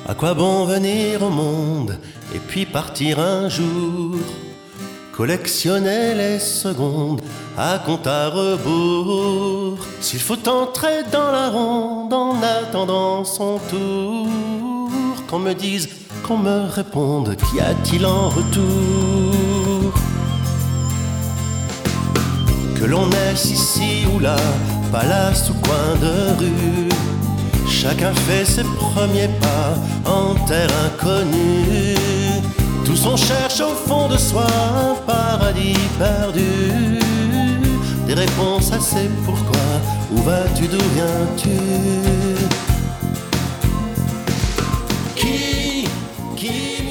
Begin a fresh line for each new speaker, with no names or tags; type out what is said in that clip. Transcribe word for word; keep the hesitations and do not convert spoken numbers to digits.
À quoi bon venir au monde et puis partir un jour? Collectionner les secondes à compte à rebours. S'il faut entrer dans la ronde en attendant son tour, qu'on me dise, qu'on me réponde, qu'y a-t-il en retour? Que l'on est ici ou là, palace ou coin de rue, chacun fait ses premiers pas en terre inconnue. Tous on cherche au fond de soi un paradis perdu, des réponses à ces pourquoi, où vas-tu, d'où viens-tu? Qui, qui